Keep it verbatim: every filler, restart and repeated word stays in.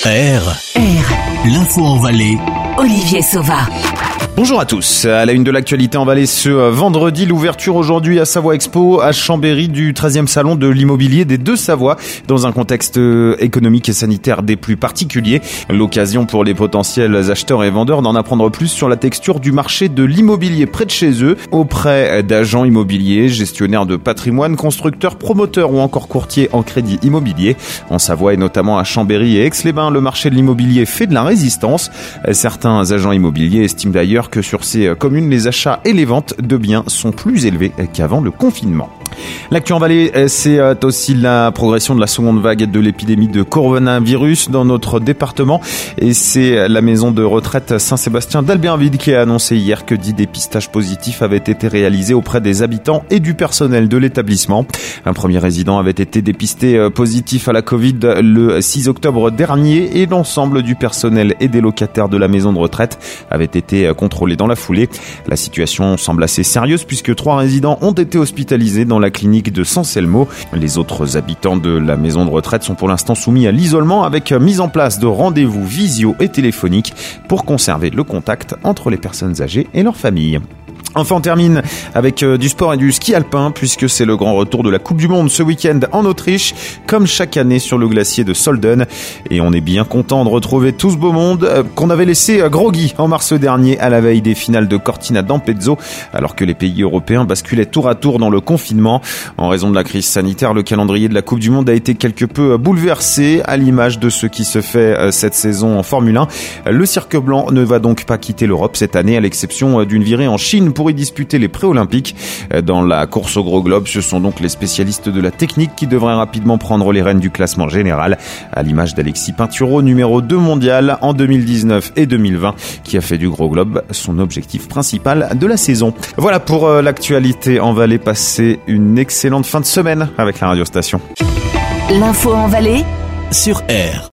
R. R. L'info en Valais. Olivier Sauva. Bonjour à tous. À la une de l'actualité en Valais ce vendredi, l'ouverture aujourd'hui à Savoie Expo à Chambéry du treizième salon de l'immobilier des Deux Savoies dans un contexte économique et sanitaire des plus particuliers. L'occasion pour les potentiels acheteurs et vendeurs d'en apprendre plus sur la texture du marché de l'immobilier près de chez eux, auprès d'agents immobiliers, gestionnaires de patrimoine, constructeurs, promoteurs ou encore courtiers en crédit immobilier. En Savoie et notamment à Chambéry et Aix-les-Bains, le marché de l'immobilier fait de la résistance. Certains agents immobiliers estiment d'ailleurs que sur ces communes, les achats et les ventes de biens sont plus élevés qu'avant le confinement. L'actu en Valais, c'est aussi la progression de la seconde vague de l'épidémie de coronavirus dans notre département. Et c'est la maison de retraite Saint-Sébastien d'Albertville qui a annoncé hier que dix dépistages positifs avaient été réalisés auprès des habitants et du personnel de l'établissement. Un premier résident avait été dépisté positif à la Covid le six octobre dernier et l'ensemble du personnel et des locataires de la maison de retraite avait été contrôlé dans la foulée. La situation semble assez sérieuse puisque trois résidents ont été hospitalisés dans la clinique de Sanselmo. Les autres habitants de la maison de retraite sont pour l'instant soumis à l'isolement avec mise en place de rendez-vous visio et téléphoniques pour conserver le contact entre les personnes âgées et leurs familles. Enfin, on termine avec euh, du sport et du ski alpin puisque c'est le grand retour de la Coupe du Monde ce week-end en Autriche, comme chaque année sur le glacier de Solden. Et on est bien content de retrouver tout ce beau monde euh, qu'on avait laissé euh, groggy en mars dernier à la veille des finales de Cortina d'Ampezzo, alors que les pays européens basculaient tour à tour dans le confinement. En raison de la crise sanitaire, le calendrier de la Coupe du Monde a été quelque peu euh, bouleversé à l'image de ce qui se fait euh, cette saison en Formule un. Le cirque blanc ne va donc pas quitter l'Europe cette année, à l'exception euh, d'une virée en Chine pour y disputer les pré-olympiques. Dans la course au gros globe, ce sont donc les spécialistes de la technique qui devraient rapidement prendre les rênes du classement général, à l'image d'Alexis Pinturo, numéro deux mondial en deux mille dix-neuf et deux mille vingt, qui a fait du gros globe son objectif principal de la saison. Voilà pour l'actualité en Valais. Passez une excellente fin de semaine avec la radiostation. L'info en Valais Sur R.